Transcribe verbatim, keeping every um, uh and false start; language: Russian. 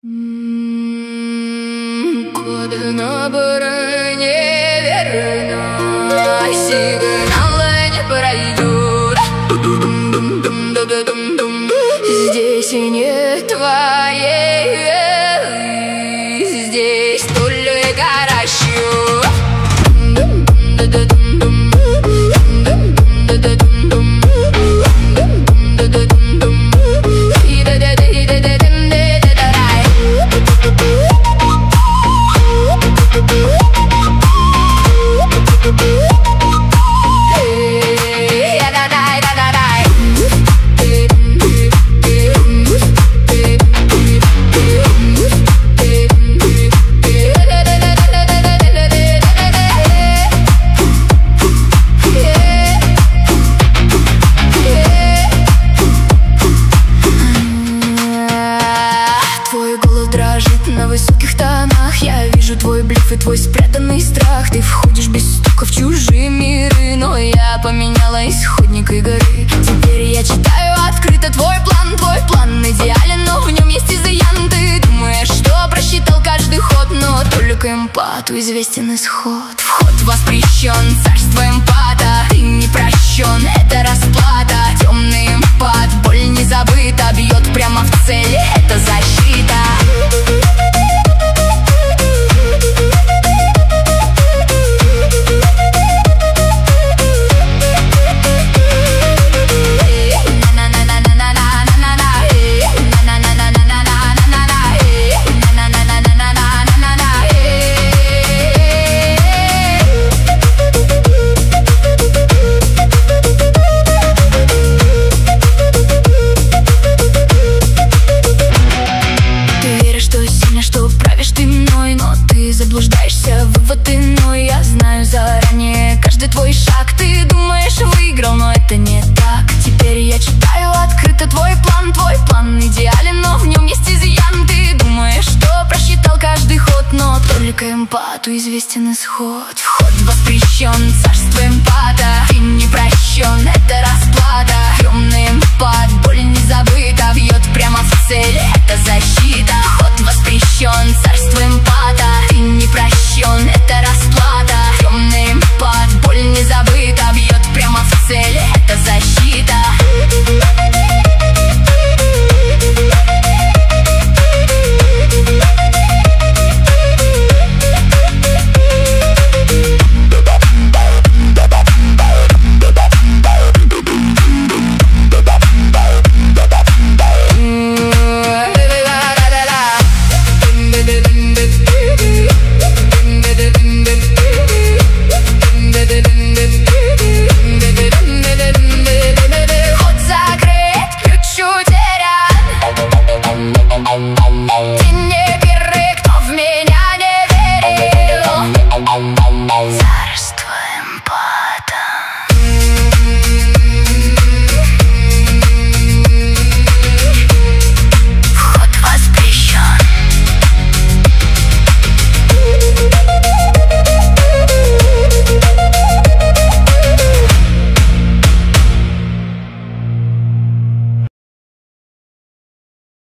Код набора неверно, сигналы не пройдут. Здесь нет твоей, здесь только расчет. На высоких тонах я вижу твой блеф и твой спрятанный страх. Ты входишь без стука в чужие миры, но я поменяла исходник игры. Теперь я читаю открыто твой план. Твой план идеален, но в нем есть изъян. Ты думаешь, что просчитал каждый ход, но только эмпату известен исход. Вход воспрещен, царство эмпата. Ты не прощен, это расплата. Темный эмпат, боль не забыта. Бьет прямо в цель, это защита. Заблуждаешься, вывод иной. Я знаю заранее каждый твой шаг. Ты думаешь, выиграл, но это не так. Теперь я читаю открыто твой план. Твой план идеален, но в нем есть изъян. Ты думаешь, что просчитал каждый ход, но только эмпату известен исход. Вход воспрещен, царство эмпата. Ты не прощен, это расплата. Темный эмпат, боль не забыта. Бьет прямо в цель, это защита.